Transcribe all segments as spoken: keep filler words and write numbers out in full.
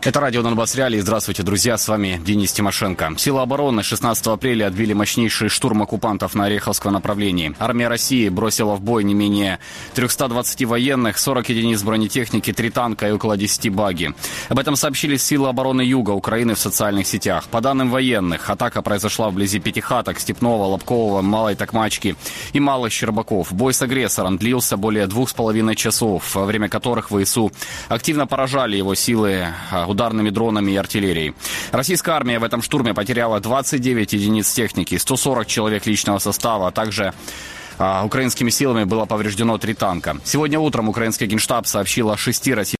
Это радио Донбасс Реалии. Здравствуйте, друзья, с вами Денис Тимошенко. Силы обороны шестнадцатого апреля отбили мощнейший штурм оккупантов на Ореховском направлении. Армия России бросила в бой не менее триста двадцать военных, сорок единиц бронетехники, три танка и около десяти багги. Об этом сообщили силы обороны Юга Украины в социальных сетях. По данным военных, атака произошла вблизи Пятихаток, Степного, Лобкового, Малой Токмачки и Малых Щербаков. Бой с агрессором длился более двух с половиной часов, во время которых ВСУ активно поражали его силы ударными дронами и артиллерией. Российская армия в этом штурме потеряла двадцать девять единиц техники, сто сорок человек личного состава, а также а, украинскими силами было повреждено три танка. Сегодня утром украинский генштаб сообщил о шести российских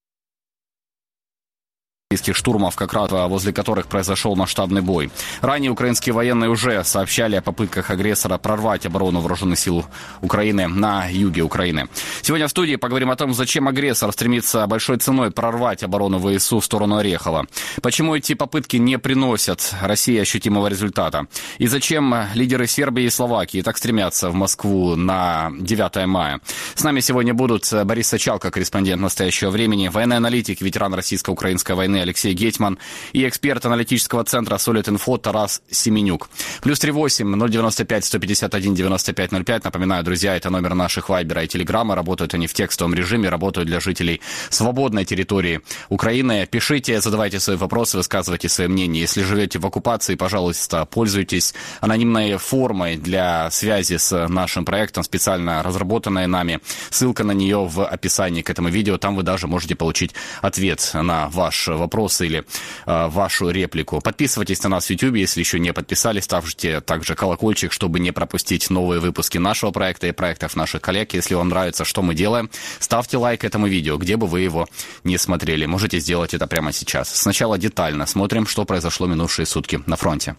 штурмов, как раз возле которых произошел масштабный бой. Ранее украинские военные уже сообщали о попытках агрессора прорвать оборону вооруженных сил Украины на юге Украины. Сегодня в студии поговорим о том, зачем агрессор стремится большой ценой прорвать оборону ВСУ в сторону Орехова. Почему эти попытки не приносят России ощутимого результата? И зачем лидеры Сербии и Словакии так стремятся в Москву на девятое мая? С нами сегодня будут Борис Сачалко, корреспондент «Настоящего времени», военный аналитик, ветеран российско-украинской войны Алексей Гетьман и эксперт аналитического центра Solid.Info Тарас Семенюк. Плюс три восемь ноль девяносто пять сто пятьдесят один девяносто пять ноль пять. Напоминаю, друзья, это номер наших Вайбера и Телеграма. Работают они в текстовом режиме, работают для жителей свободной территории Украины. Пишите, задавайте свои вопросы, высказывайте свои мнения. Если живете в оккупации, пожалуйста, пользуйтесь анонимной формой для связи с нашим проектом, специально разработанной нами. Ссылка на нее в описании к этому видео. Там вы даже можете получить ответ на ваш вопрос. Вопрос или э, вашу реплику. Подписывайтесь на нас в YouTube, если еще не подписались, ставьте также колокольчик, чтобы не пропустить новые выпуски нашего проекта и проектов наших коллег. Если вам нравится, что мы делаем, ставьте лайк этому видео, где бы вы его не смотрели. Можете сделать это прямо сейчас. Сначала детально смотрим, что произошло минувшие сутки на фронте.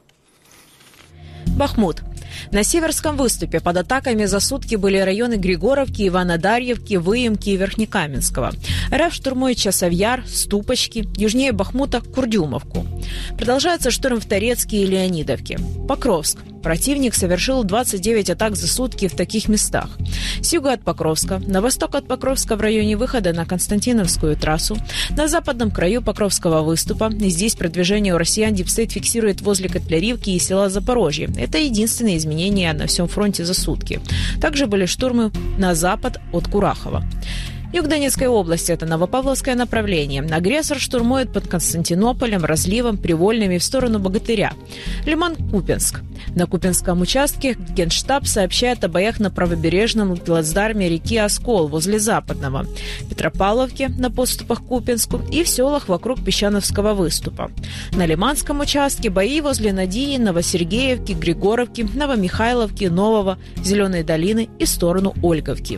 Бахмут. На Северском выступе под атаками за сутки были районы Григоровки, Иванодарьевки, Выемки и Верхнекаменского. РФ штурмует Часовьяр, Ступочки, южнее Бахмута – Курдюмовку. Продолжается штурм в Торецке и Леонидовке. Покровск. Противник совершил двадцать девять атак за сутки в таких местах. С юга от Покровска, на восток от Покровска в районе выхода на Константиновскую трассу, на западном краю Покровского выступа. Здесь продвижение у россиян Дипстейт фиксирует возле Котляревки и села Запорожье. Это единственные изменения на всем фронте за сутки. Также были штурмы на запад от Курахова. Юг Донецкой области – это Новопавловское направление. Агрессор штурмует под Константинополем, Разливом, Привольными в сторону Богатыря. Лиман-Купенск. На Купенском участке Генштаб сообщает о боях на правобережном плацдарме реки Оскол возле Западного, Петропавловке на подступах к Купенску и в селах вокруг Песчановского выступа. На Лиманском участке бои возле Надии, Новосергеевки, Григоровки, Новомихайловки, Нового, Зеленой долины и в сторону Ольговки.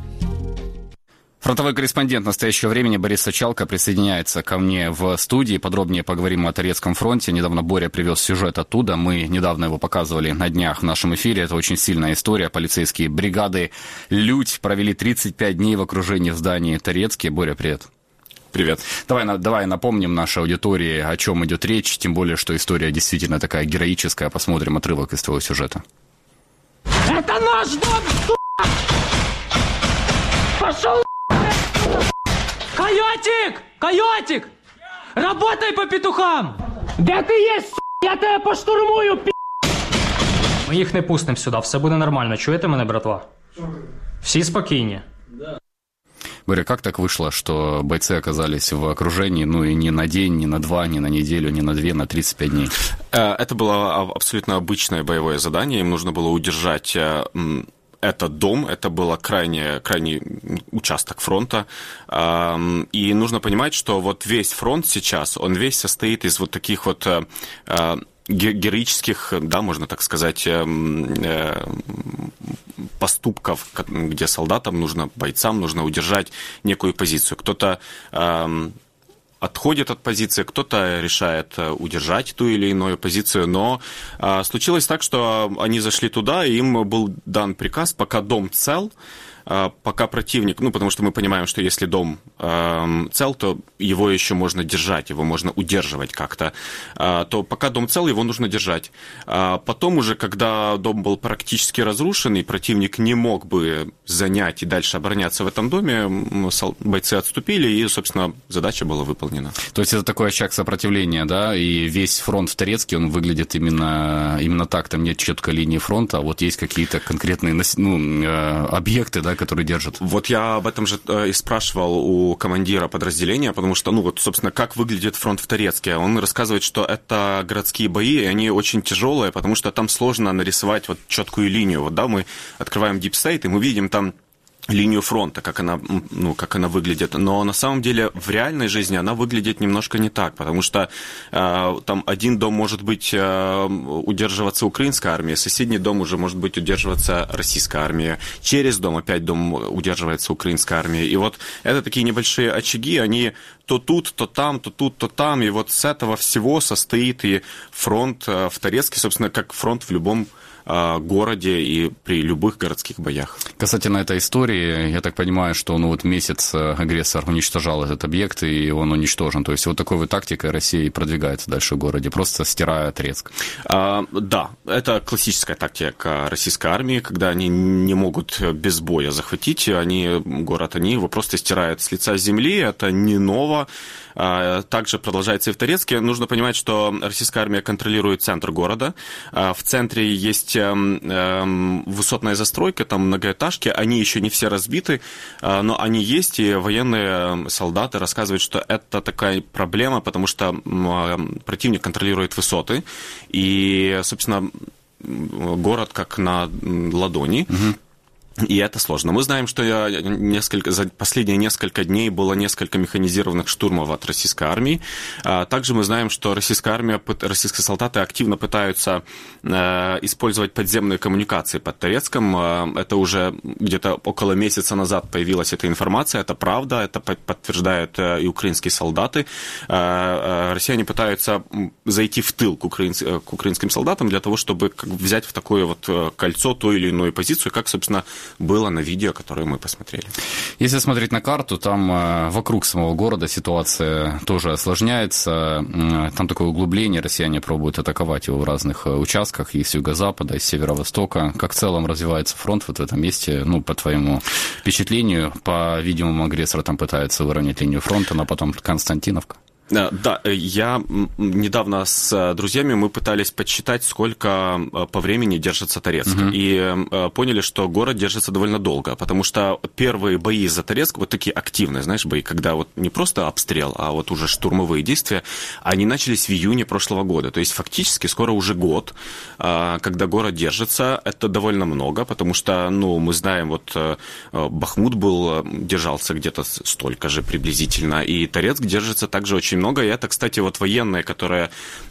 Фронтовой корреспондент «Настоящего времени» Борис Сачалко присоединяется ко мне в студии. Подробнее поговорим о Торецком фронте. Недавно Боря привез сюжет оттуда. Мы недавно его показывали на днях в нашем эфире. Это очень сильная история. Полицейские бригады «Людь» провели тридцать пять дней в окружении в здании Торецке. Боря, привет. Привет. Давай, давай напомним нашей аудитории, о чем идет речь. Тем более, что история действительно такая героическая. Посмотрим отрывок из твоего сюжета. Это наш дом, сука! Пошел! Койотик! Койотик! Работай по петухам! Де ти є, с***? Я тебе поштурмую, пі***! Ми їх не пустимо сюди, все буде нормально. Чуєте мене, братва? Всі спокійні. Боря, как так вышло, что бойцы оказались в окружении, ну и не на день, не на два, не на неделю, не на две, на тридцать пять дней? Это было абсолютно обычное боевое задание. Им нужно было удержать этот дом, это был крайне, крайний участок фронта. И нужно понимать, что вот весь фронт сейчас, он весь состоит из вот таких вот героических, да, можно так сказать, поступков, где солдатам нужно, бойцам нужно удержать некую позицию. Кто-то отходит от позиции, кто-то решает удержать ту или иную позицию, но а, случилось так, что они зашли туда, и им был дан приказ, пока дом цел, пока противник, ну, потому что мы понимаем, что если дом цел, то его еще можно держать, его можно удерживать как-то, то пока дом цел, его нужно держать. Потом уже, когда дом был практически разрушен, и противник не мог бы занять и дальше обороняться в этом доме, бойцы отступили, и, собственно, задача была выполнена. То есть это такой очаг сопротивления, да, и весь фронт в Торецке, он выглядит именно, именно так, там нет четкой линии фронта, а вот есть какие-то конкретные, ну, объекты, да, которые держат. Вот я об этом же и спрашивал у командира подразделения, потому что, ну, вот, собственно, как выглядит фронт в Торецке. Он рассказывает, что это городские бои, и они очень тяжелые, потому что там сложно нарисовать вот четкую линию. Вот, да, мы открываем Deep State, и мы видим там линию фронта, как она, ну, как она выглядит. Но на самом деле в реальной жизни она выглядит немножко не так, потому что э, там один дом может быть э, удерживаться украинская армия, соседний дом уже может быть удерживаться российская армия, через дом опять дом удерживается украинская армия. И вот это такие небольшие очаги, они то тут, то там, то тут, то там, и вот с этого всего состоит и фронт в Торецке, собственно, как фронт в любом городе и при любых городских боях. Касательно этой истории, я так понимаю, что ну, вот месяц агрессор уничтожал этот объект, и он уничтожен. То есть вот такой вот тактикой Россия продвигается дальше в городе, просто стирая Торецк. А, да, это классическая тактика российской армии, когда они не могут без боя захватить они, город, они его просто стирают с лица земли, это не ново. Также продолжается и в Торецке. Нужно понимать, что российская армия контролирует центр города. В центре есть высотная застройка, там многоэтажки, они еще не все разбиты, но они есть, и военные солдаты рассказывают, что это такая проблема, потому что противник контролирует высоты, и, собственно, город как на ладони. Угу. И это сложно. Мы знаем, что несколько, за последние несколько дней было несколько механизированных штурмов от российской армии. Также мы знаем, что российская армия, российские солдаты активно пытаются использовать подземные коммуникации под Торецком. Это уже где-то около месяца назад появилась эта информация. Это правда, это подтверждают и украинские солдаты. Россияне пытаются зайти в тыл к, украин... к украинским солдатам для того, чтобы взять в такое вот кольцо ту или иную позицию, как, собственно, было на видео, которое мы посмотрели. Если смотреть на карту, там э, вокруг самого города ситуация тоже осложняется. Э, там такое углубление, россияне пробуют атаковать его в разных э, участках, и с юго-запада, и с северо-востока. Как в целом развивается фронт вот в этом месте, ну, по твоему впечатлению? По-видимому, агрессор там пытается выровнять линию фронта, но потом Константиновка. Да, я недавно с друзьями мы пытались подсчитать, сколько по времени держится Торецк. Uh-huh. И поняли, что город держится довольно долго, потому что первые бои за Торецк, вот такие активные, знаешь, бои, когда вот не просто обстрел, а вот уже штурмовые действия, они начались в июне прошлого года. То есть фактически скоро уже год, когда город держится. Это довольно много, потому что, ну, мы знаем, вот Бахмут был, держался где-то столько же приблизительно, и Торецк держится также очень много, и это, кстати, вот военные, которые,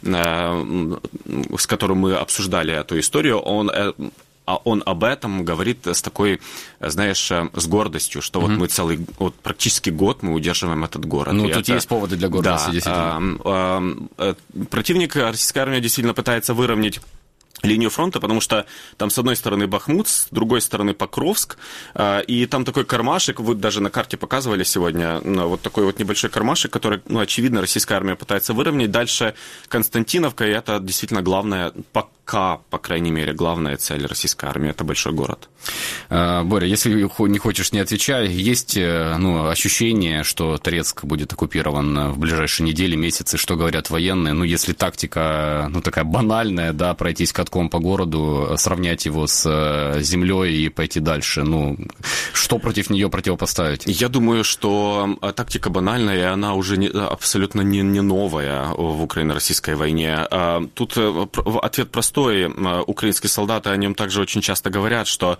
э, с которым мы обсуждали эту историю, он, э, он об этом говорит с такой, знаешь, с гордостью, что mm-hmm. вот мы целый, вот практически год мы удерживаем этот город. Ну, и тут это, есть поводы для гордости, да, действительно. Э, э, э, противник, российская армия действительно пытается выровнять линию фронта, потому что там с одной стороны Бахмут, с другой стороны Покровск, и там такой кармашек, вы даже на карте показывали сегодня, вот такой вот небольшой кармашек, который, ну, очевидно, российская армия пытается выровнять. Дальше Константиновка, и это действительно главная, пока, по крайней мере, главная цель российской армии, это большой город. Боря, если не хочешь, не отвечай, есть, ну, ощущение, что Торецк будет оккупирован в ближайшие недели, месяцы, что говорят военные, ну, если тактика, ну, такая банальная, да, пройтись катком по городу, сравнять его с землей и пойти дальше, ну, что против нее противопоставить? Я думаю, что тактика банальная, и она уже не, абсолютно не, не новая в украино-российской войне. Тут ответ простой. Украинские солдаты о нем также очень часто говорят, что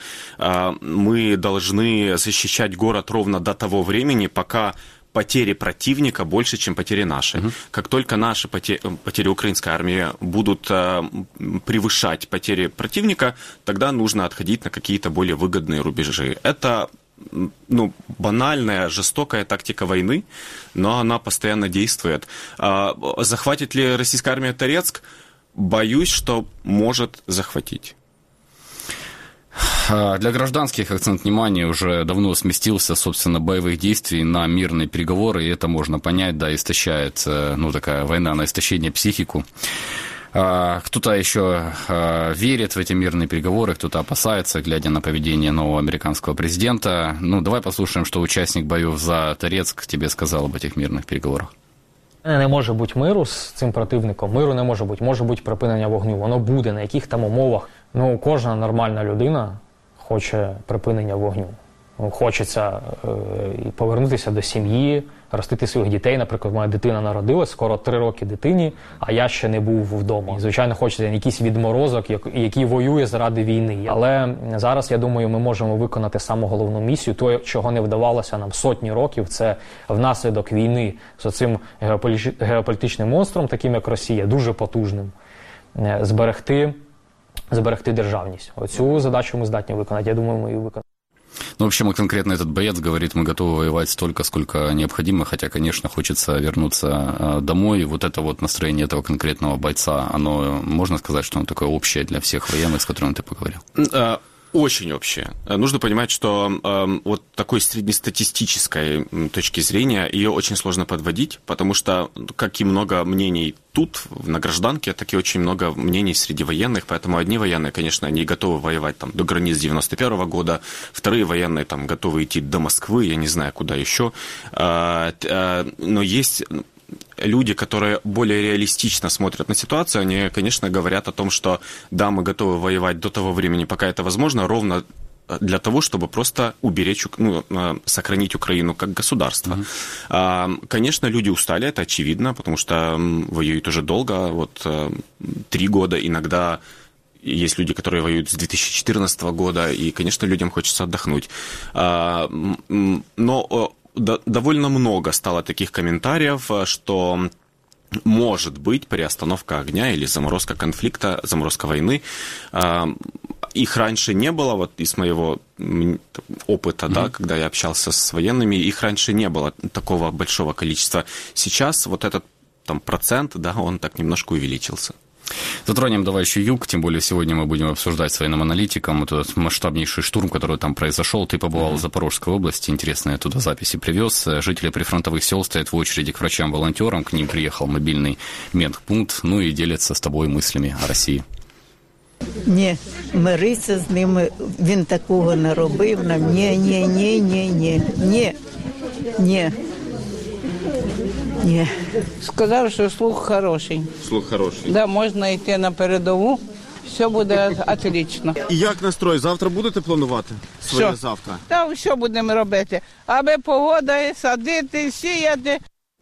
мы должны защищать город ровно до того времени, пока потери противника больше, чем потери наши. Uh-huh. Как только наши потери, потери украинской армии будут э, превышать потери противника, тогда нужно отходить на какие-то более выгодные рубежи. Это, ну, банальная, жестокая тактика войны, но она постоянно действует. Э, захватит ли российская армия Торецк? Боюсь, что может захватить. Для гражданских акцент внимания уже давно сместился, собственно, боевых действий на мирные переговоры, и это можно понять, да, истощает, ну, такая война на истощение психику. Кто-то еще верит в эти мирные переговоры, кто-то опасается, глядя на поведение нового американского президента. Ну, давай послушаем, что участник боев за Торецк тебе сказал об этих мирних переговорах. Не може бути миру з цим противником, миру не може бути, може бути припинення вогню. Воно буде, на яких там умовах. Ну, кожна нормальна людина хоче припинення вогню. Хочеться е, повернутися до сім'ї, ростити своїх дітей. Наприклад, моя дитина народилась, скоро три роки дитині, а я ще не був вдома. І, звичайно, хочеться якийсь відморозок, який воює заради війни. Але зараз, я думаю, ми можемо виконати саму головну місію. То, чого не вдавалося нам сотні років, це внаслідок війни з цим геополітичним монстром, таким як Росія, дуже потужним, зберегти, зберегти державність. Оцю задачу ми здатні виконати. Я думаю, ми її виконаємо. Ну, в общем, конкретно этот боец говорит, мы готовы воевать столько, сколько необходимо, хотя, конечно, хочется вернуться домой. Вот это вот настроение этого конкретного бойца, оно, можно сказать, что оно такое общее для всех военных, с которыми ты поговорил? Очень общее. Нужно понимать, что э, вот такой среднестатистической точки зрения ее очень сложно подводить, потому что, как и много мнений тут, на гражданке, так и очень много мнений среди военных, поэтому одни военные, конечно, они готовы воевать там до границ девяносто первого года, вторые военные там готовы идти до Москвы, я не знаю, куда еще, э, э, но есть... Люди, которые более реалистично смотрят на ситуацию, они, конечно, говорят о том, что да, мы готовы воевать до того времени, пока это возможно, ровно для того, чтобы просто уберечь, ну, сохранить Украину как государство. Mm-hmm. Конечно, люди устали, это очевидно, потому что воюют уже долго, вот три года, иногда есть люди, которые воюют с две тысячи четырнадцатого года, и, конечно, людям хочется отдохнуть. Но довольно много стало таких комментариев, что может быть переостановка огня или заморозка конфликта, заморозка войны. Их раньше не было, вот из моего опыта, mm-hmm. да, когда я общался с военными, их раньше не было такого большого количества. Сейчас вот этот там процент, да, он так немножко увеличился. Затронем давай еще юг, тем более сегодня мы будем обсуждать с военным аналитиком этот масштабнейший штурм, который там произошел. Ты побывал mm-hmm. в Запорожской области, интересные туда записи привез. Жители прифронтовых сел стоят в очереди к врачам-волонтерам, к ним приехал мобильный медпункт, ну и делятся с тобой мыслями о России. Ні, миритися з ними, він такого не робив нам. Ні, ні, ні, ні, ні, ні, ні. Ні. Сказав, що слух хороший. Слух хороший. Да, можна йти на передову, все буде отлично. І як настрой? Завтра будете планувати своє що? завтра? Та що будемо робити? Аби погода, садити, сіяти.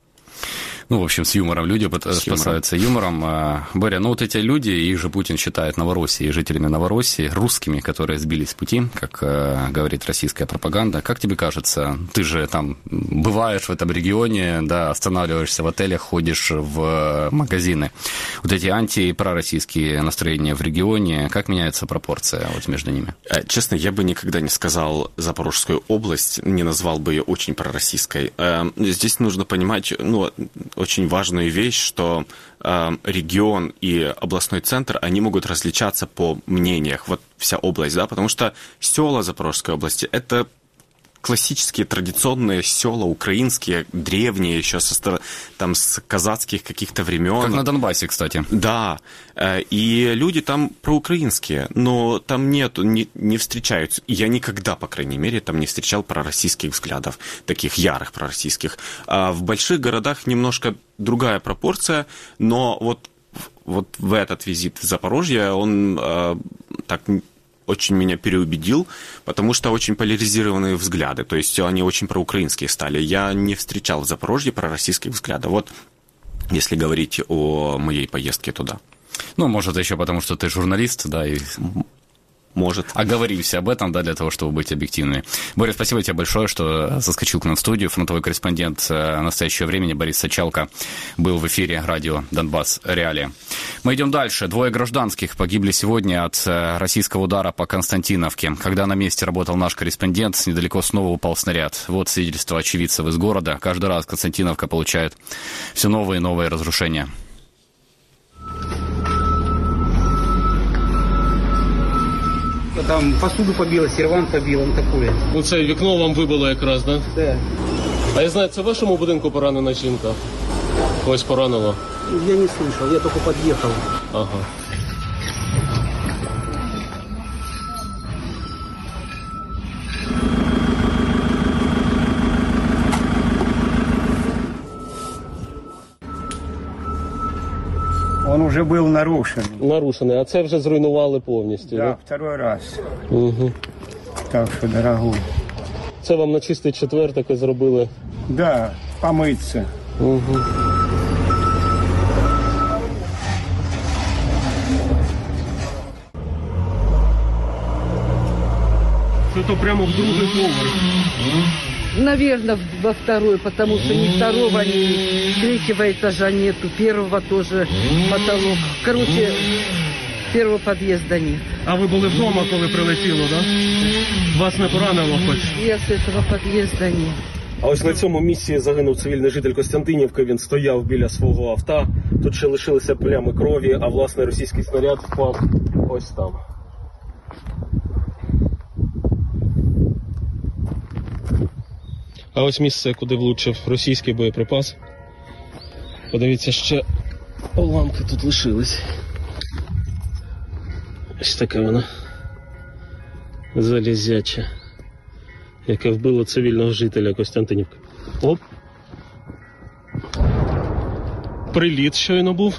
Ну, в общем, с юмором люди с спасаются юмором. юмором. Боря, ну вот эти люди, их же Путин считает Новороссией, жителями Новороссии, русскими, которые сбились с пути, как э, говорит российская пропаганда. Как тебе кажется, ты же там бываешь в этом регионе, да, останавливаешься в отелях, ходишь в магазины. Вот эти анти- и пророссийские настроения в регионе, как меняется пропорция вот между ними? Честно, я бы никогда не сказал Запорожскую область, не назвал бы ее очень пророссийской. Здесь нужно понимать, ну, очень важную вещь, что э, регион и областной центр, они могут различаться по мнениях, вот вся область, да, потому что села Запорожской области – это классические традиционные села, украинские, древние еще, со, там, с казацких каких-то времен. Как на Донбассе, кстати. Да, и люди там проукраинские, но там нет, не, не встречаются. Я никогда, по крайней мере, там не встречал пророссийских взглядов, таких ярых пророссийских. А в больших городах немножко другая пропорция, но вот, вот в этот визит в Запорожье, он э, так... очень меня переубедил, потому что очень поляризированные взгляды, то есть они очень проукраинские стали. Я не встречал в Запорожье пророссийских взглядов, вот если говорить о моей поездке туда. Ну, может, еще потому, что ты журналист, да, и... Может. Оговоримся об этом, да, для того, чтобы быть объективными. Боря, спасибо тебе большое, что заскочил к нам в студию. Фронтовой корреспондент настоящего времени Борис Сачалко был в эфире радио «Донбасс. Реалии». Мы идем дальше. Двое гражданских погибли сегодня от российского удара по Константиновке. Когда на месте работал наш корреспондент, недалеко снова упал снаряд. Вот свидетельство очевидцев из города. Каждый раз Константиновка получает все новые и новые разрушения. Там посуду побило, сервант побило, ну такое. Оце вікно вам вибило якраз, так? Да? Да. А я знаю, це в вашому будинку поранена жінка? Когось поранило? Я не слышал, я только подъехал. Ага. Он уже был нарушен. Нарушений, а це вже зруйнували повністю, Да, да? второй раз. Угу. Так что, дорогой. Це вам на чистий четвер таке зробили? Да, помыться. Угу. Что-то прямо в другой поверх. Наверное, во второй, потому что ни второго, ни третьего этажа нету, первого тоже потолок. Короче, первого подъезда нет. А ви були вдома, коли прилетіло, так? Да? Вас не поранило хоч? Я с этого подъезда нет. А ось на цьому місці загинув цивільний житель Костянтинівки. Він стояв біля свого авто. Тут ще лишилися плями крові, а власне російський снаряд впав ось там. А ось місце, куди влучив російський боєприпас. Подивіться, ще уламки тут лишились. Ось таке воно. Залізяче. Яке вбило цивільного жителя Костянтинівки. Оп. Приліт щойно був.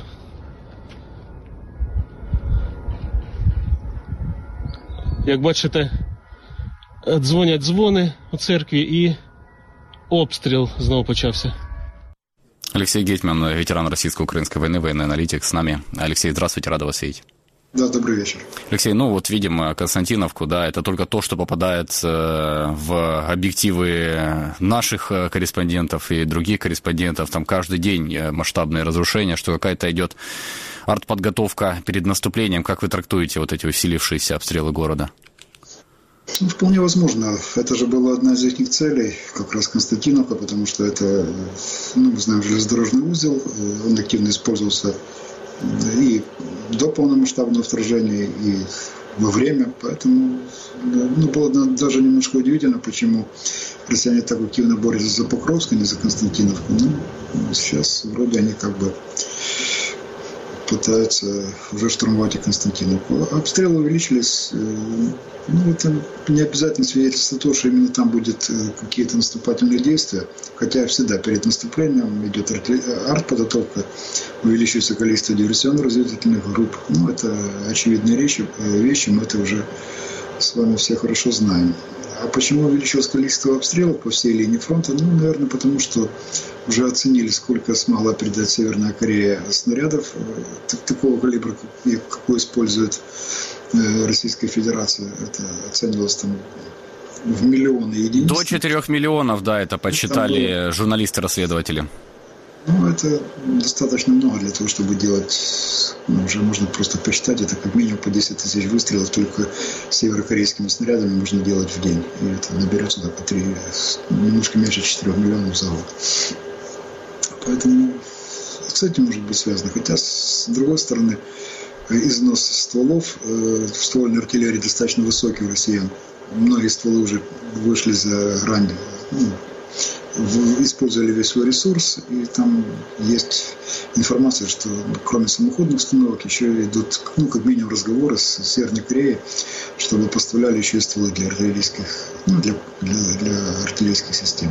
Як бачите, дзвонять дзвони у церкві і обстріл знову почався. Алексей Гетман, ветеран российско-украинской войны, военный аналитик с нами. Алексей, здравствуйте, рада вас видеть. Да, добрый вечер. Алексей, ну вот видим Константиновку, да, это только то, что попадает в объективы наших корреспондентов и других корреспондентов. Там каждый день масштабные разрушения, что какая-то идет артподготовка перед наступлением. Как вы трактуете вот эти усилившиеся обстрелы города? Ну, вполне возможно. Это же была одна из их целей, как раз Константиновка, потому что это, ну, мы знаем, железнодорожный узел, он активно использовался и до полномасштабного вторжения, и во время. Поэтому, ну, было даже немножко удивительно, почему россияне так активно борются за Покровск, а не за Константиновку. Ну, сейчас вроде они как бы пытаются уже штурмовать и Константиновку. Обстрелы увеличились. Ну, это не обязательно свидетельство того, что именно там будет какие-то наступательные действия. Хотя всегда перед наступлением идет артподготовка, увеличивается количество диверсионно-разведывательных групп. Ну, это очевидные вещи, вещи, мы это уже с вами все хорошо знаем. А почему увеличилось количество обстрелов по всей линии фронта? Ну, наверное, потому что уже оценили, сколько смогла передать Северная Корея снарядов такого калибра, какой использует Российская Федерация. Это оценивалось там в миллионы единиц. До четырех миллионов, да, это подсчитали журналисты-расследователи. Ну, это достаточно много для того, чтобы делать, ну, уже можно просто посчитать, это как минимум по десять тысяч выстрелов только северокорейскими снарядами можно делать в день. И это наберется да, по три, немножко меньше четырех миллионов за год. Поэтому с этим может быть связано. Хотя, с другой стороны, износ стволов э, в ствольной артиллерии достаточно высокий у россиян. Многие стволы уже вышли за грань, ну, использовали весь свой ресурс, и там есть информация, что кроме самоходных установок еще идут, ну, как минимум разговоры с Северной Кореей, чтобы поставляли еще и стволы для артиллерийских, ну, для, для, для артиллерийских систем.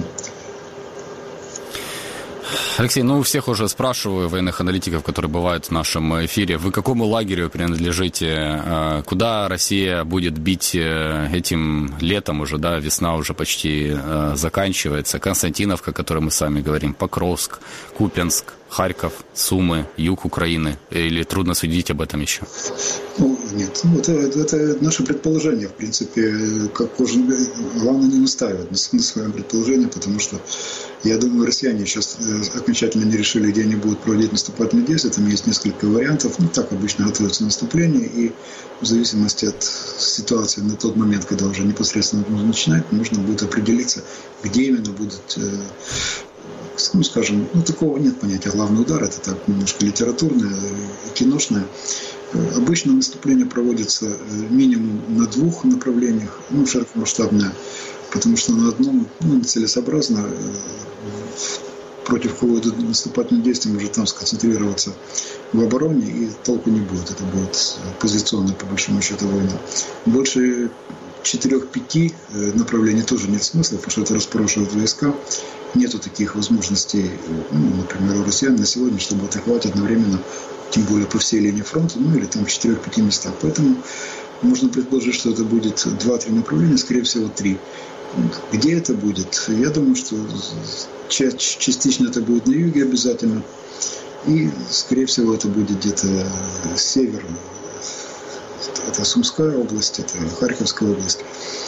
Алексей, ну у всех уже спрашиваю, военных аналитиков, которые бывают в нашем эфире, вы к какому лагерю принадлежите? Куда Россия будет бить этим летом уже, да, весна уже почти заканчивается. Константиновка, о которой мы сами говорим, Покровск, Купянск, Харьков, Сумы, юг Украины. Или трудно судить об этом еще? Ну, нет, ну, это, это наше предположение, в принципе, как кожен... Главное не настаивать на своем предположении, потому что я думаю, россияне сейчас окончательно не решили, где они будут проводить наступательные действия. Там есть несколько вариантов. Ну, так обычно готовятся наступление. И в зависимости от ситуации на тот момент, когда уже непосредственно нужно начинать, нужно будет определиться, где именно будут, ну, скажем, ну, такого нет понятия главный удар. Это так немножко литературное, киношное. Обычно наступление проводится минимум на двух направлениях, ну, широкомасштабное, потому что на одном, ну, нецелесообразно против кого идут наступательные действия, может там сконцентрироваться в обороне, и толку не будет. Это будет позиционная, по большому счету, война. Больше четырех-пяти направлений тоже нет смысла, потому что это распорошивают войска. Нету таких возможностей, ну, например, у россиян на сегодня, чтобы атаковать одновременно, тем более по всей линии фронта, ну или там в четырех-пяти местах. Поэтому можно предположить, что это будет два-три направления, скорее всего, три. Где это будет? Я думаю, что частично это будет на юге обязательно. И, скорее всего, это будет где-то север. Это Сумская область, это Харьковская область.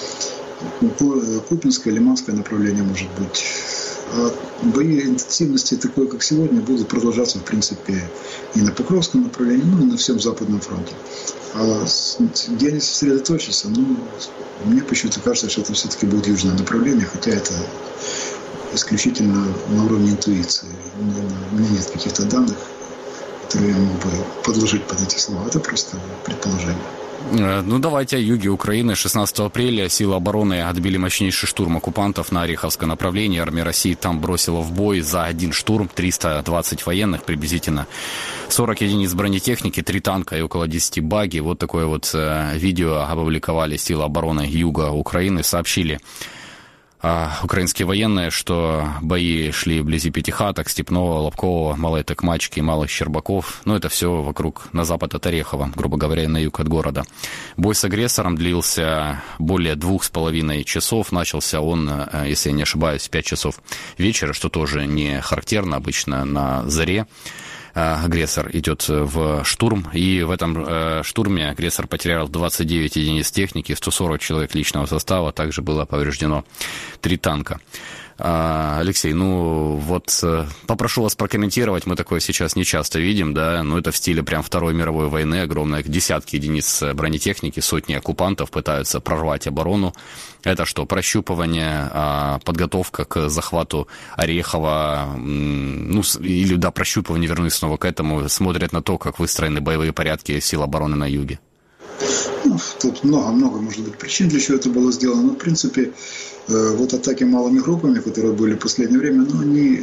Купинское, Лиманское направление может быть. А бои интенсивности такой, как сегодня, будут продолжаться, в принципе, и на Покровском направлении, ну и на всем Западном фронте. А где они сосредоточатся, ну, мне почему-то кажется, что это все-таки будет южное направление, хотя это исключительно на уровне интуиции. У меня нет каких-то данных, которые я мог бы подложить под эти слова. Это просто предположение. Ну, давайте о юге Украины. шестнадцатого апреля силы обороны отбили мощнейший штурм оккупантов на Ореховское направление. Армия России там бросила в бой за один штурм триста двадцать военных, приблизительно сорок единиц бронетехники, три танка и около десять баги. Вот такое вот видео опубликовали силы обороны юга Украины. Сообщили украинские военные, что бои шли вблизи Пятихаток, Степного, Лобкового, Малой Токмачки, Малых Щербаков. Ну, это все вокруг, на запад от Орехова, грубо говоря, на юг от города. Бой с агрессором длился более двух с половиной часов. Начался он, если я не ошибаюсь, в пять часов вечера, что тоже не характерно, обычно на заре. Агрессор идет в штурм, и в этом э, штурме агрессор потерял двадцать девять единиц техники, сто сорок человек личного состава, также было повреждено три танка. А, Алексей, ну вот попрошу вас прокомментировать, мы такое сейчас не часто видим, да, но это в стиле прям Второй мировой войны, огромные десятки единиц бронетехники, сотни оккупантов пытаются прорвать оборону. Это что, прощупывание, подготовка к захвату Орехова, ну, или, да, прощупывание, вернусь снова к этому, смотрят на то, как выстроены боевые порядки сил обороны на юге? Ну, тут много-много, может быть, причин, для чего это было сделано. Но, в принципе, вот атаки малыми группами, которые были в последнее время, ну, они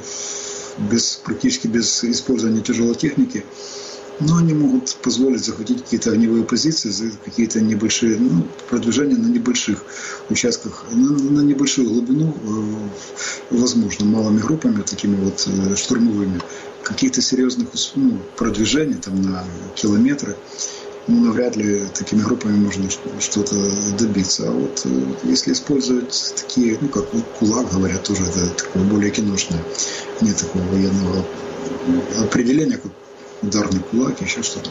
без, практически без использования тяжелой техники, но они могут позволить захватить какие-то огневые позиции, какие-то небольшие, ну, продвижения на небольших участках, на, на небольшую глубину, возможно, малыми группами, такими вот штурмовыми, каких-то серьезных, ну, продвижений там на километры. Ну, навряд ли такими группами можно что-то добиться. А вот если использовать такие, ну, как кулак, говорят, тоже это такое более киношное, нет такого военного определения, как ударный кулак, еще что-то,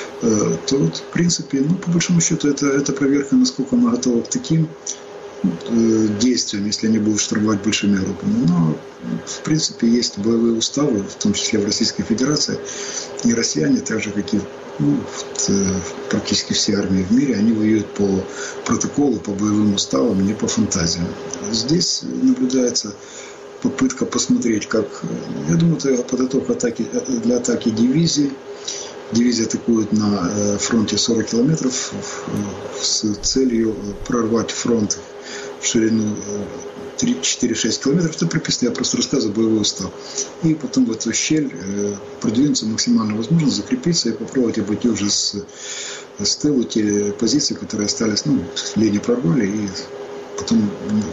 то вот, в принципе, ну, по большому счету, это, это проверка, насколько мы готовы к таким действиям, если они будут штурмовать большими группами. Но, в принципе, есть боевые уставы, в том числе в Российской Федерации, и россияне, так же, как и, ну, практически все армии в мире, они воюют по протоколу, по боевым уставам, не по фантазиям. Здесь наблюдается попытка посмотреть, как, я думаю, это подготовка атаки, для атаки дивизии. Дивизия атакует на фронте сорок километров с целью прорвать фронт в ширину три-четыре-шесть километров. Это прописано, я просто рассказываю боевой устав. И потом в эту щель продвинуться максимально возможно, закрепиться и попробовать обойти уже с, с тылу те позиции, которые остались, ну, линии прорвали, и потом,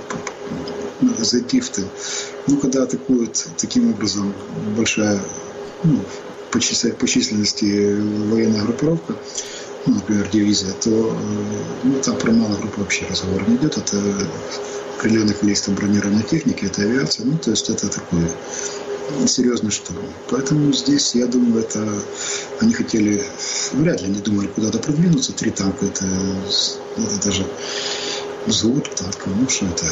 ну, зайти в тыл. Ну, когда атакуют таким образом большая, ну, по численности военная группировка, ну, например, дивизия, то, ну, там про малую группу вообще разговор не идет. Это определенное количество бронированной техники, это авиация, ну, то есть это такой серьезный штурм. Поэтому здесь, я думаю, это они хотели, вряд ли они думали куда-то продвинуться. Три танка, это, это даже взвод танка, ну, что это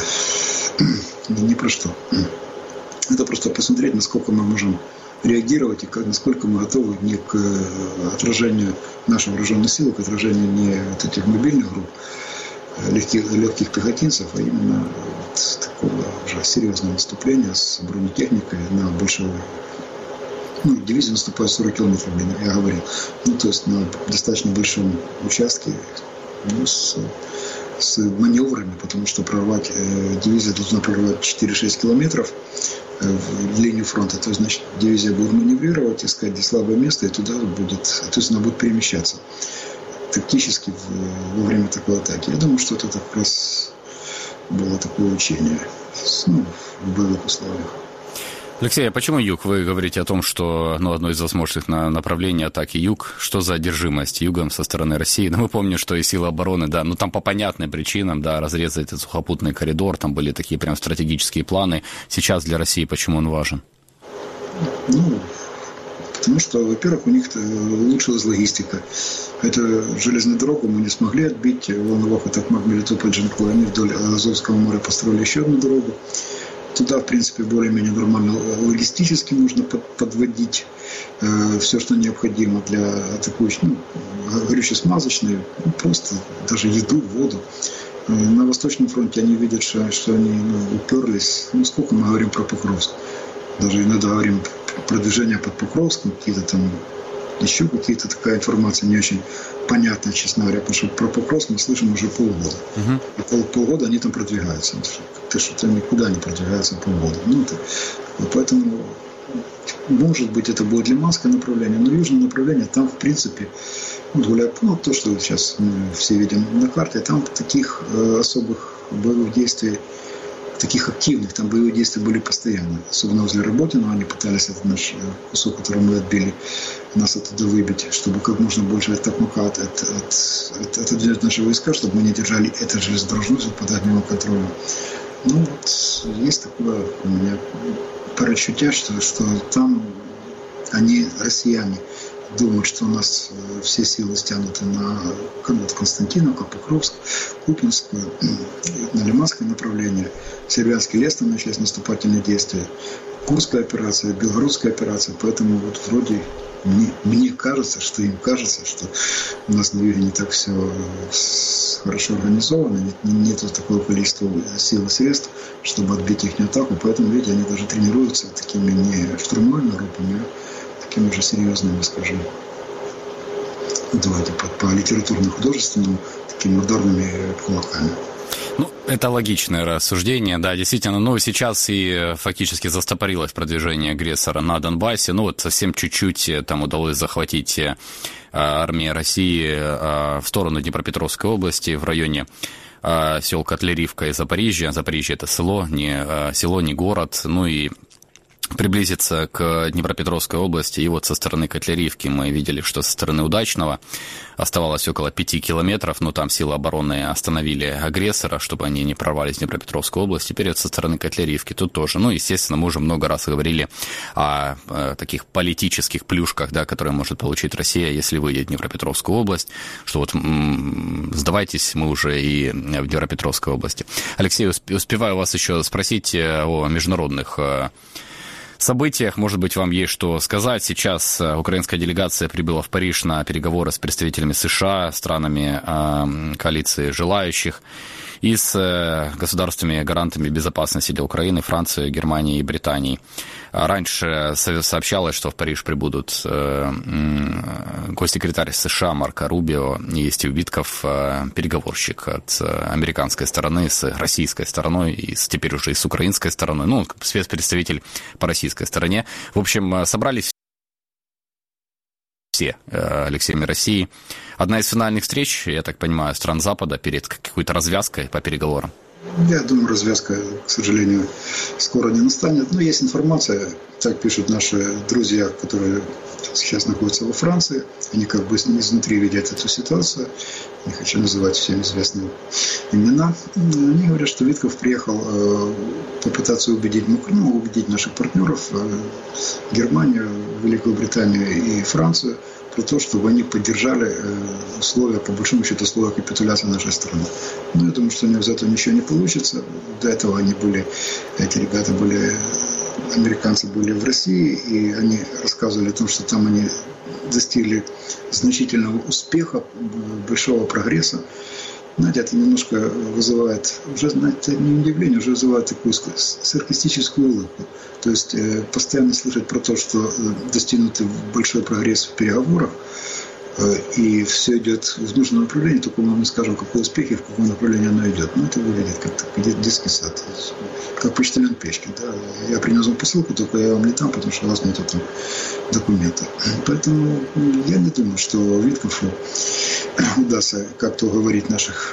ни про что. Это просто посмотреть, насколько мы можем реагировать и как, насколько мы готовы не к отражению наших вооруженных сил, к отражению не вот этих мобильных групп, легких, легких пехотинцев, а именно вот такого уже серьезного наступления с бронетехникой на большой Ну, дивизия наступает сорок километров, я говорил. Ну, то есть на достаточно большом участке, ну, с, с маневрами, потому что прорвать, э, дивизия должна прорвать четыре-шесть километров э, в линию фронта. То есть, значит, дивизия будет маневрировать, искать где слабое место, и туда будет, то есть она будет перемещаться тактически в, во время такой атаки. Я думаю, что это как раз было такое учение, ну, в боевых условиях. Алексей, а почему юг? Вы говорите о том, что ну, одно из возможных направлений атаки юг. Что за одержимость югом со стороны России? Ну, мы помним, что и силы обороны, да, ну там по понятным причинам, да, разрезать этот сухопутный коридор, там были такие прям стратегические планы. Сейчас для России почему он важен? Ну, потому что, во-первых, у них улучшилась логистика. Эту железную дорогу мы не смогли отбить. Волноваха, Токмак, Мелитополь, Джанкой. Они вдоль Азовского моря построили еще одну дорогу. Туда, в принципе, более-менее нормально логистически нужно подводить э, все, что необходимо для атакующих, ну, горюче-смазочные, ну, просто даже еду, воду. Э, на Восточном фронте они видят, что, что они ну, уперлись. Ну, сколько мы говорим про Покровск? Даже иногда говорим про движение под Покровском, какие-то там еще какие-то такая информация не очень понятная, честно говоря, потому что про Покровск мы слышим уже полгода. Uh-huh. И пол, полгода они там продвигаются. Ты что-то никуда не продвигаются полгода. Ну, это, поэтому, может быть, это будет Лиманское направление, но южное направление, там, в принципе, вот гуляет, ну, то, что сейчас мы все видим на карте, там таких э, особых боевых действий, таких активных, там боевые действия были постоянно. Особенно возле Работина, они пытались этот наш кусок, который мы отбили, нас оттуда выбить, чтобы как можно больше от Токмака от, от, от, отодвинуть наши войска, чтобы мы не держали это железнодорожную под одним контролем. Ну вот, есть такое у меня парачутя, что, что там они, россияне, думают, что у нас все силы стянуты на Константиновку, Покровск, Купинскую, на Лиманское направление, Серебрянский лес, там начались наступательные действия, Курская операция, Белгородская операция, поэтому вот вроде мне, мне кажется, что им кажется, что у нас на юге не так все хорошо организовано, нет, нет такого количества сил и средств, чтобы отбить их атаку, поэтому, видите, они даже тренируются такими не штурмовыми группами, а такими уже серьезными, скажем, давайте по, по литературно-художественному, такими ударными кулаками. Ну, это логичное рассуждение, да, действительно. Ну, сейчас и фактически застопорилось продвижение агрессора на Донбассе. Ну, вот совсем чуть-чуть там удалось захватить армии России в сторону Днепропетровской области, в районе сел Котлярівка и Запорижья. Запорижье – это село, не село, не город. Ну и приблизиться к Днепропетровской области. И вот со стороны Котлярівки мы видели, что со стороны Удачного оставалось около пяти километров, но там силы обороны остановили агрессора, чтобы они не прорвались в Днепропетровскую область. Теперь вот со стороны Котлярівки тут тоже. Ну, естественно, мы уже много раз говорили о, о таких политических плюшках, да, которые может получить Россия, если выйдет в Днепропетровскую область, что вот м- сдавайтесь, мы уже и в Днепропетровской области. Алексей, успеваю вас еще спросить о международных событиях. Может быть, вам есть что сказать. Сейчас украинская делегация прибыла в Париж на переговоры с представителями США, странами э, коалиции желающих и с э, государствами-гарантами безопасности для Украины, Франции, Германии и Британии. Раньше сообщалось, что в Париж прибудут э, э, госсекретарь США Марко Рубио и Стив Витков, э, переговорщик от американской стороны с российской стороной и с, теперь уже и с украинской стороной, ну, спецпредставитель по российской стороне. В общем, собрались все Алексеем и Россией. Одна из финальных встреч, я так понимаю, стран Запада перед какой-то развязкой по переговорам. Я думаю, развязка, к сожалению, скоро не настанет. Но есть информация, так пишут наши друзья, которые сейчас находятся во Франции. Они как бы изнутри видят эту ситуацию. Не хочу называть всем известные имена. Они говорят, что Витков приехал попытаться убедить, ну, убедить наших партнеров, Германию, Великую Британию и Францию, про то, чтобы они поддержали условия, по большому счету, условия капитуляции нашей страны. Но я думаю, что у них из этого ничего не получится. До этого они были, эти ребята были, американцы были в России, и они рассказывали о том, что там они достигли значительного успеха, большого прогресса. знаете, это немножко вызывает, уже, знаете, не удивление, уже вызывает такую саркастическую улыбку. То есть э, постоянно слышать про то, что э, достигнут большой прогресс в переговорах, и все идет в нужном направлении, только мы не скажем, какой успех и в каком направлении оно идет. Ну, это выглядит как детский сад, как почтальон Печкин. Да? Я принес вам посылку, только я вам не дам, потому что у вас нет там документа. Поэтому я не думаю, что Виткофу удастся как-то уговорить наших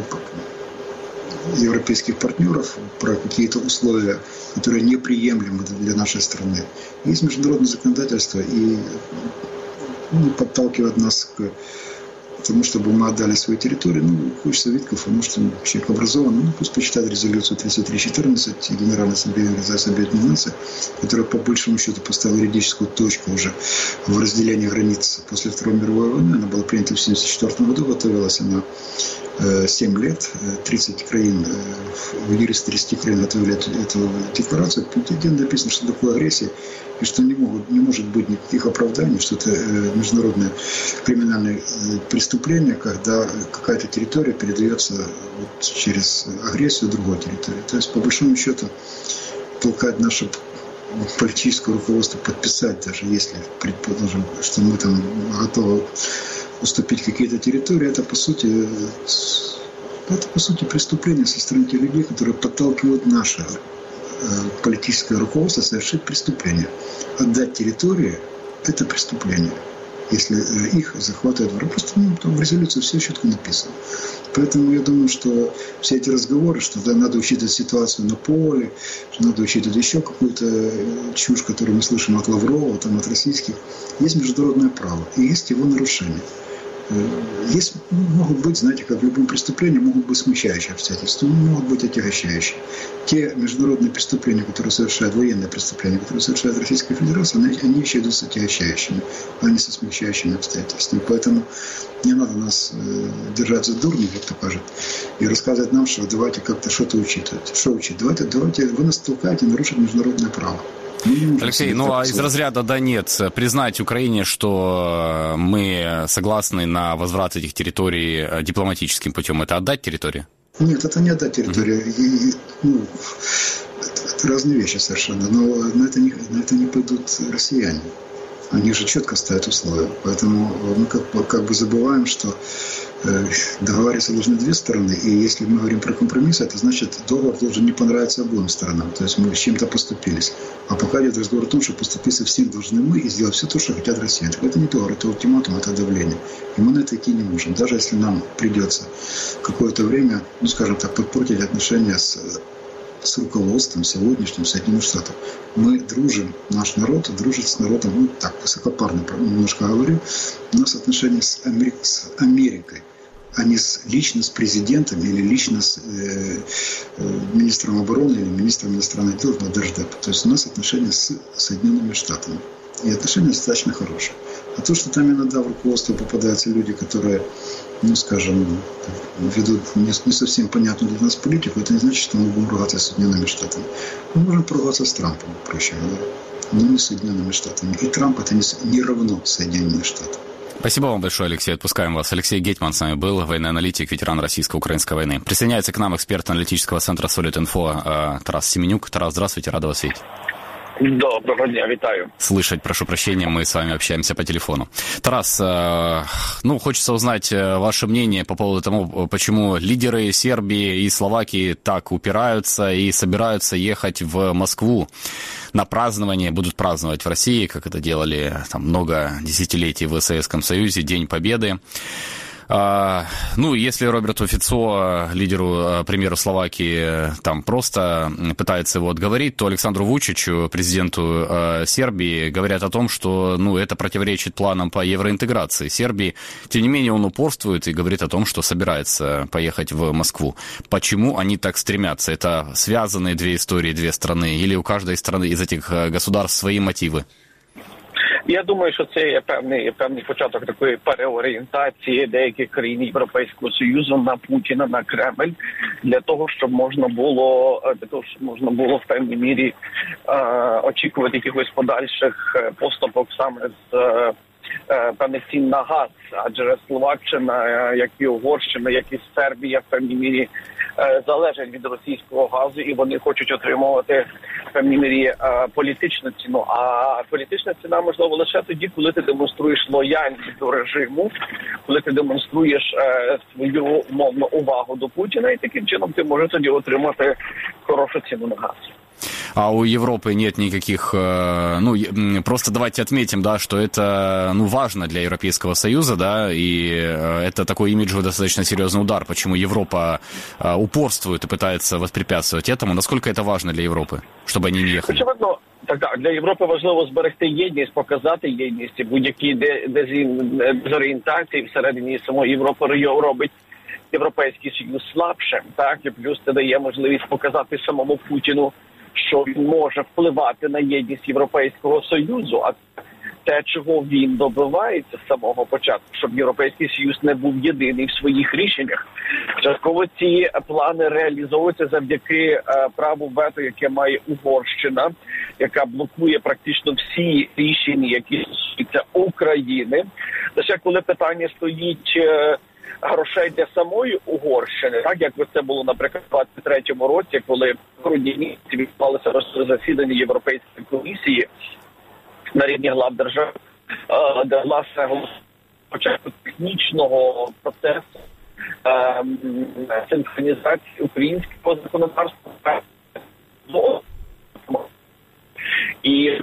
европейских партнеров про какие-то условия, которые неприемлемы для нашей страны. Есть международное законодательство, и ну, подталкивает нас к тому, чтобы мы отдали свою территорию. Ну, хочется Виткофа, может, он человек образованный, ну, пусть почитает резолюцию тридцать три четырнадцать Генеральной Ассамблеи Организации Объединенных Наций, которая, по большому счету, поставила юридическую точку уже в разделении границ после Второй мировой войны. Она была принята в семьдесят четвёртом году, готовилась она семь лет, тридцать краин, юристы тридцати краин готовили эту, эту декларацию, где написано, что такое агрессия, и что не, могут, не может быть никаких оправданий, что это международное криминальное преступление, когда какая-то территория передается вот через агрессию другой территории. То есть, по большому счету, толкать наше политическое руководство подписать, даже если предположим, что мы там готовы уступить какие-то территории, это по сути, это по сути преступление со стороны тех людей, которые подталкивают наше политическое руководство совершить преступление. Отдать территории – это преступление, если их захватывают враг. Просто ну, там в резолюции все четко написано. Поэтому я думаю, что все эти разговоры, что да, надо учитывать ситуацию на поле, что надо учитывать еще какую-то чушь, которую мы слышим от Лаврова, там, от российских, есть международное право и есть его нарушение. Есть, могут быть, знаете, как в любом преступлении, могут быть смягчающие обстоятельства, могут быть отягощающие. Те международные преступления, которые совершают, военные преступления, которые совершает Российская Федерация, они, они считаются отягощающими, а не со смягчающими обстоятельствами. Поэтому не надо нас э, держать за дурни, как то кажет, и рассказывать нам, что давайте как-то что-то учитывать. Что учить? Давайте, давайте, вы нас толкаете нарушить международное право. Алексей, ну а из разряда «да нет», признать Украине, что мы согласны на возврат этих территорий дипломатическим путем, это отдать территорию? Нет, это не отдать территорию. Mm-hmm. И, ну, это, это разные вещи совершенно. Но на это, не, на это не пойдут россияне. Они же четко ставят условия. Поэтому мы как, как бы забываем, что э, договариваться должны две стороны. И если мы говорим про компромисс, это значит, договор должен не понравиться обоим сторонам. То есть мы с чем-то поступились. А пока идет разговор о том, что поступиться всем должны мы и сделать все то, что хотят россияне. Это не договор, это ультиматум, это давление. И мы на это идти не можем. Даже если нам придется какое-то время, ну скажем так, подпортить отношения с... с руководством сегодняшним Соединенных Штатов. Мы дружим, наш народ дружит с народом, ну так, высокопарно немножко говорю, у нас отношения с, Амери... с Америкой, а не с, лично с президентом или лично с э, э, министром обороны или министром иностранных дел на Держдеп. То есть у нас отношения с Соединенными Штатами. И отношения достаточно хорошие. А то, что там иногда в руководство попадаются люди, которые, ну, скажем, ведут не, не совсем понятную для нас политику, это не значит, что мы будем ругаться с Соединенными Штатами. Мы можем поругаться с Трампом, проще говоря, но не с Соединенными Штатами. И Трамп это не, не равно Соединенным Штатам. Спасибо вам большое, Алексей. Отпускаем вас. Алексей Гетман с нами был, военный аналитик, ветеран российско-украинской войны. Присоединяется к нам эксперт аналитического центра Solid.info Тарас Семенюк. Тарас, здравствуйте, рада вас видеть. Доброго дня, витаю. Слышать, прошу прощения, мы с вами общаемся по телефону. Тарас, ну, хочется узнать ваше мнение по поводу того, почему лидеры Сербии и Словакии так упираются и собираются ехать в Москву на празднование, будут праздновать в России, как это делали там много десятилетий в Советском Союзе, День Победы. Uh, ну, если Роберту Фицо, лидеру, премьеру Словакии, там просто пытается его отговорить, то Александру Вучичу, президенту uh, Сербии, говорят о том, что, ну, это противоречит планам по евроинтеграции Сербии. Тем не менее, он упорствует и говорит о том, что собирается поехать в Москву. Почему они так стремятся? Это связанные две истории, две страны? Или у каждой страны из этих государств свои мотивы? Я думаю, що це є певний, певний початок такої переорієнтації деяких країн Європейського Союзу на Путіна, на Кремль, для того, щоб можна було, для того, щоб можна було в певній мірі е, очікувати якихось подальших поступок саме з певних цін на газ, адже Словаччина, як і Угорщина, як і Сербія в певній мірі залежать від російського газу, і вони хочуть отримувати в певній мірі політичну ціну. А політична ціна можливо лише тоді, коли ти демонструєш лояльність до режиму, коли ти демонструєш свою умовну увагу до Путіна, і таким чином ти можеш тоді отримати хорошу ціну на газ. А у Европы нет никаких, ну, просто давайте отметим, да, что это, ну, важно для Европейского Союза, да, и это такой имиджевый достаточно серьезный удар, почему Европа упорствует и пытается воспрепятствовать этому, насколько это важно для Европы, чтобы они не ехали? Очевидно, так, так, для Європи важливо зберегти єдність, показати єдність, будь-які дезорієнтації всередині самої Європи робить Європейський Союз слабшим, так, і плюс це дає можливість показати самому Путіну, що він може впливати на єдність Європейського Союзу, а те, чого він добивається з самого початку, щоб Європейський Союз не був єдиний в своїх рішеннях. Частково ці плани реалізовуються завдяки е, праву вето, яке має Угорщина, яка блокує практично всі рішення, які стосуються України. Лише коли питання стоїть е, грошей для самої Угорщини, так як це було, наприклад, у двадцять третьому році, коли в грудні місяці відбувалося засідання Європейської комісії на рівні глав держав, де, власне, початку технічного процесу синхронізації українського законодавства. І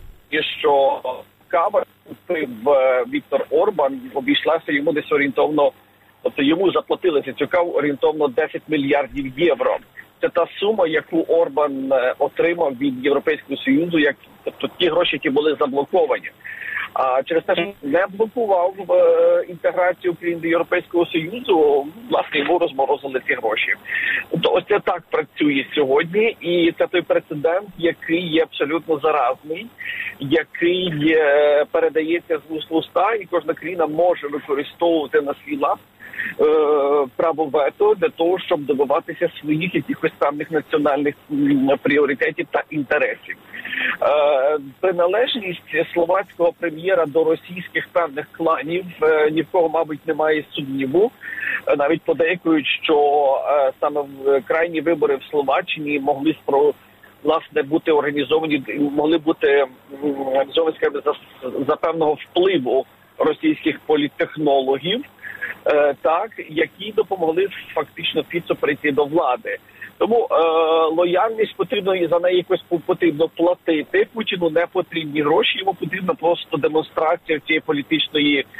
що кава купив Віктор Орбан, обійшлася йому десь орієнтовно, тобто йому заплатили за цю каву орієнтовно десять мільярдів євро. Це та сума, яку Орбан отримав від Європейського Союзу, як, тобто ті гроші, які були заблоковані. А через те, що не блокував е, інтеграцію України до Європейського Союзу, власне, йому розморозили ці гроші. Тобто ось це так працює сьогодні, і це той прецедент, який є абсолютно заразний, який е, передається з вуст в уста, і кожна країна може використовувати на свій лад е, право вето для того, щоб добиватися своїх якихось певних національних пріоритетів та інтересів. Е, приналежність словацького прем'єра до російських певних кланів е, ні в кого, мабуть, немає сумніву. Е, навіть подейкують, що е, саме в крайні вибори в Словаччині могли спро, власне бути організовані, могли бути організовані, скажімо, за, за певного впливу російських політтехнологів, е, так, які допомогли фактично Фіцо прийти до влади. Тому е, лояльність потрібно, і за неї якось потрібно платити. Путіну не потрібні гроші, йому потрібна просто демонстрація цієї політичної е,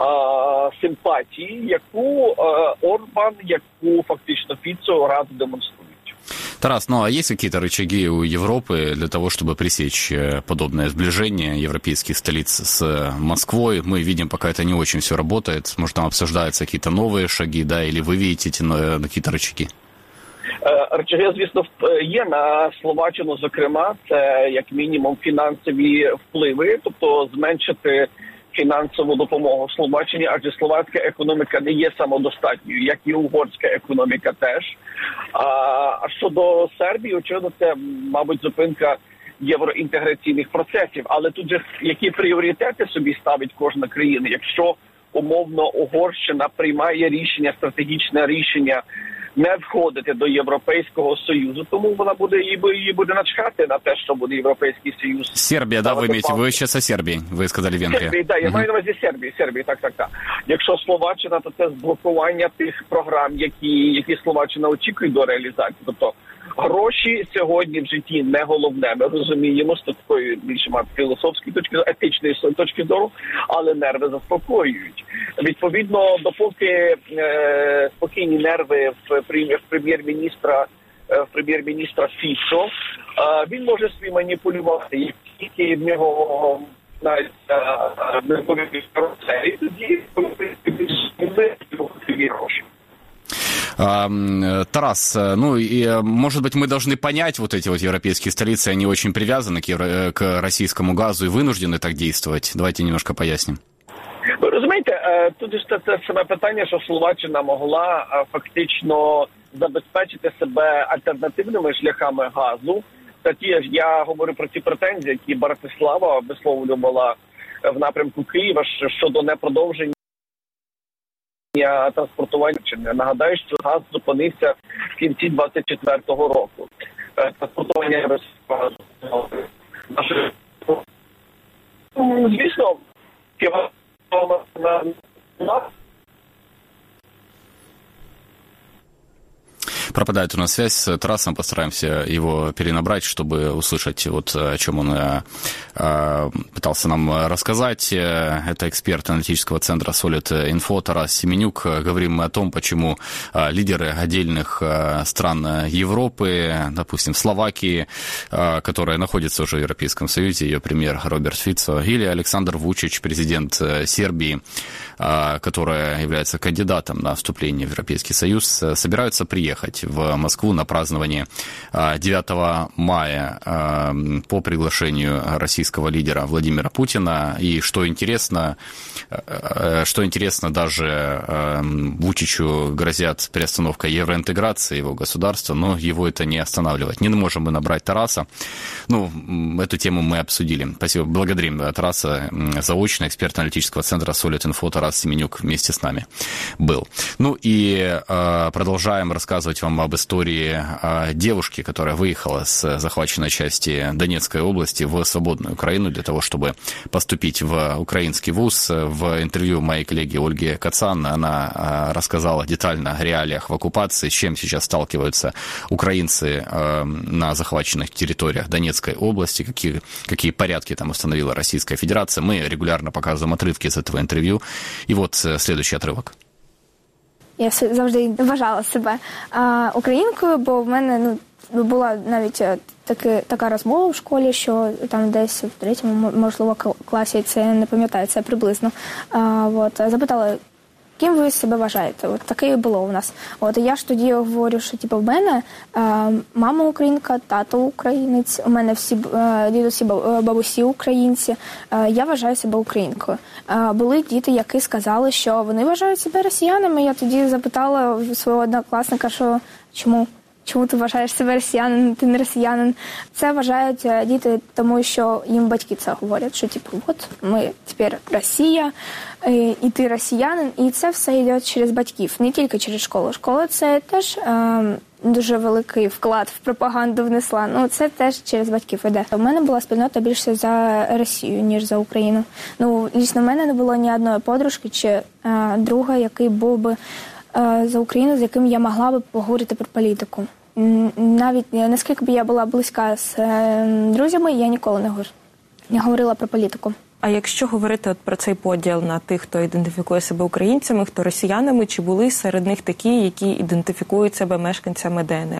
симпатії, яку е, Орбан, яку фактично Фіцо разом демонструють. Тарас, ну а есть какие-то рычаги у Европы для того, чтобы пресечь подобное сближение европейских столиц с Москвой? Мы видим, пока это не очень все работает. Может, там обсуждаются какие-то новые шаги, да, или вы видите эти какие-то рычаги? Рычаги, звісно, є на Словаччину, зокрема, це як мінімум фінансові впливи, тобто зменшити фінансову допомогу Словаччині, адже словацька економіка не є самодостатньою, як і угорська економіка теж. А, а щодо Сербії, очевидно, це, мабуть, зупинка євроінтеграційних процесів. Але тут же які пріоритети собі ставить кожна країна? Якщо умовно Угорщина приймає рішення, стратегічне рішення не входити до Європейського Союзу, тому вона буде, їй, їй буде начхати на те, що буде Європейський Союз. Сербія, да, ви маєте, ви ще це Сербії, ви сказали Венгрія. Сербії, да, я угу. маю на увазі Сербії, Сербії, так, так, так. Якщо Словаччина, то це зблокування тих програм, які, які Словаччина очікує до реалізації. Тобто гроші сьогодні в житті не головне. Ми розуміємо з такої більше філософської точки, етичної точки зору, але нерви заспокоюють. Відповідно, допоки е, спокійні нерви в, в прем'єр-міністра в прем'єр-міністра Фіцо, е, він може собі маніпулювати. Як тільки в нього навіть не повинні каруселі, тоді повинні гроші. Тарас, ну и, может быть, мы должны понять вот эти вот европейские столицы, они очень привязаны к, евро... к российскому газу и вынуждены так действовать. Давайте немножко поясним. Ви розумієте, тут ж це саме питання, що Словаччина могла фактично забезпечити себе альтернативними шляхами газу. Та ті, я говорю про ті претензії, які Братислава висловлювала в напрямку Києва щодо непродовження транспортування. Нагадаю, що газ зупинився в кінці двадцять четвертого року. Транспортування звісно, на Пропадает у нас связь с Тарасом, постараемся его перенабрать, чтобы услышать, вот о чем он э, э, пытался нам рассказать. Это эксперт аналитического центра Solid Info Тарас Семенюк. Говорим мы о том, почему э, лидеры отдельных э, стран Европы, допустим, Словакии, э, которая находится уже в Европейском Союзе, ее премьер Роберт Фицо, или Александр Вучич, президент э, Сербии, э, которая является кандидатом на вступление в Европейский Союз, э, собираются приехать в Москву на празднование девятого мая по приглашению российского лидера Владимира Путина. И что интересно, что интересно, даже Вучичу грозят приостановкой евроинтеграции его государства, но его это не останавливает. Не можем мы набрать Тараса. Ну, эту тему мы обсудили. Спасибо. Благодарим Тараса заочно. Эксперт аналитического центра Solid Info Тарас Семенюк вместе с нами был. Ну и продолжаем рассказывать вам об истории девушки, которая выехала с захваченной части Донецкой области в свободную Украину для того, чтобы поступить в украинский вуз. В интервью моей коллеги Ольги Кацан она рассказала детально о реалиях в оккупации, с чем сейчас сталкиваются украинцы на захваченных территориях Донецкой области, какие, какие порядки там установила Российская Федерация. Мы регулярно показываем отрывки из этого интервью. И вот следующий отрывок. Я завжди вважала себе а, українкою, бо в мене ну, була навіть таки, така розмова в школі, що там десь в третьому, можливо, класі, це не пам'ятаю, це приблизно. А, от, запитала, ким ви себе вважаєте? От таке було у нас. От я ж тоді говорю, що типу, в мене а, мама українка, тато українець, у мене всі дідусі, бабусі українці. А, я вважаю себе українкою. А, були діти, які сказали, що вони вважають себе росіянами. Я тоді запитала свого однокласника, що чому? Чому ти вважаєш себе росіянин, ти не росіянин? Це вважають діти, тому що їм батьки це говорять, що типу, от ми тепер Росія, і ти росіянин, і це все йде через батьків, не тільки через школу. Школа це теж е, дуже великий вклад в пропаганду внесла, ну це теж через батьків йде. У мене була спільнота більше за Росію, ніж за Україну. Ну, лично в мене не було ні одної подружки чи е, друга, який був би е, за Україну, з яким я могла би поговорити про політику. Навіть наскільки б я була близька з друзями, я ніколи не, говор... не говорила про політику. А якщо говорити от про цей поділ на тих, хто ідентифікує себе українцями, хто росіянами, чи були серед них такі, які ідентифікують себе мешканцями ДНР?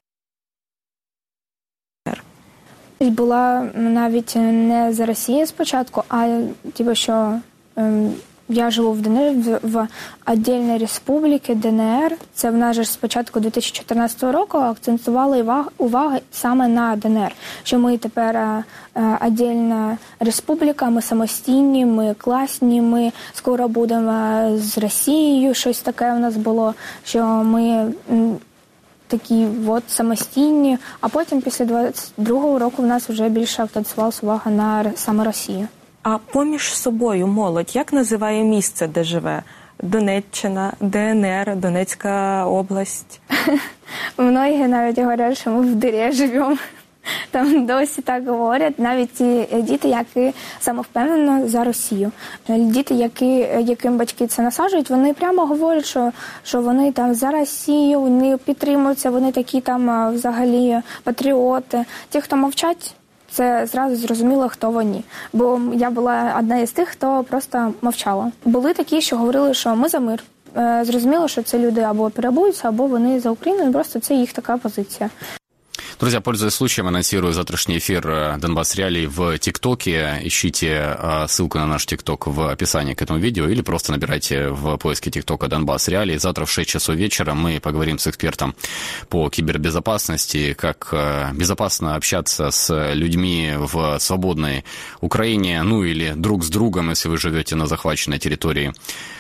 Була навіть не за Росію спочатку, а типу, що ем, я живу в ДНР, в, в віддільній республіці ДНР. Це в нас же спочатку дві тисячі чотирнадцятого року акцентували увагу, увагу саме на ДНР. Що ми тепер віддільна республіка, ми самостійні, ми класні, ми скоро будемо з Росією, щось таке у нас було, що ми такі от самостійні. А потім після двадцять другого року в нас вже більше акцентувалася увага на саме Росію. А поміж собою молодь, як називає місце, де живе? Донеччина, ДНР, Донецька область? Многі навіть говорять, що ми в дирі живемо. Там досі так говорять, навіть ті діти, які самовпевнено за Росію. Діти, які, яким батьки це насаджують, вони прямо говорять, що, що вони там за Росію, вони підтримуються, вони такі там взагалі патріоти. Ті, хто мовчать, це зразу зрозуміло, хто вони. Бо я була одна із тих, хто просто мовчала. Були такі, що говорили, що ми за мир. Зрозуміло, що це люди або перебуються, або вони за Україну, просто це їх така позиція. Друзья, пользуясь случаем, анонсирую завтрашний эфир «Донбасс Реалий» в ТикТоке. Ищите ссылку на наш ТикТок в описании к этому видео или просто набирайте в поиске ТикТока «Донбасс Реалий». Завтра в шесть часов вечера мы поговорим с экспертом по кибербезопасности, как безопасно общаться с людьми в свободной Украине, ну или друг с другом, если вы живете на захваченной территории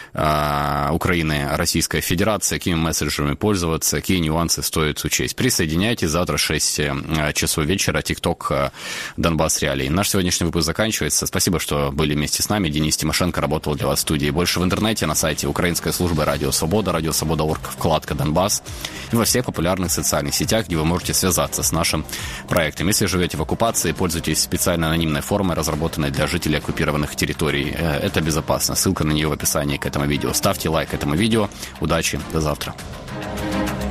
Украины, Российская Федерация, какими мессенджерами пользоваться, какие нюансы стоит учесть. Присоединяйтесь, завтра шесть часов вечера, ТикТок, Донбасс Реалии. Наш сегодняшний выпуск заканчивается. Спасибо, что были вместе с нами. Денис Тимошенко работал для вас в студии. Больше в интернете, на сайте Украинской службы Радио Свобода, Радио Свобода точка орг, вкладка Донбасс, и во всех популярных социальных сетях, где вы можете связаться с нашим проектом. Если живете в оккупации, пользуйтесь специальной анонимной формой, разработанной для жителей оккупированных территорий. Это безопасно. Ссылка на нее в описании к этому видео. Ставьте лайк этому видео. Удачи. До завтра.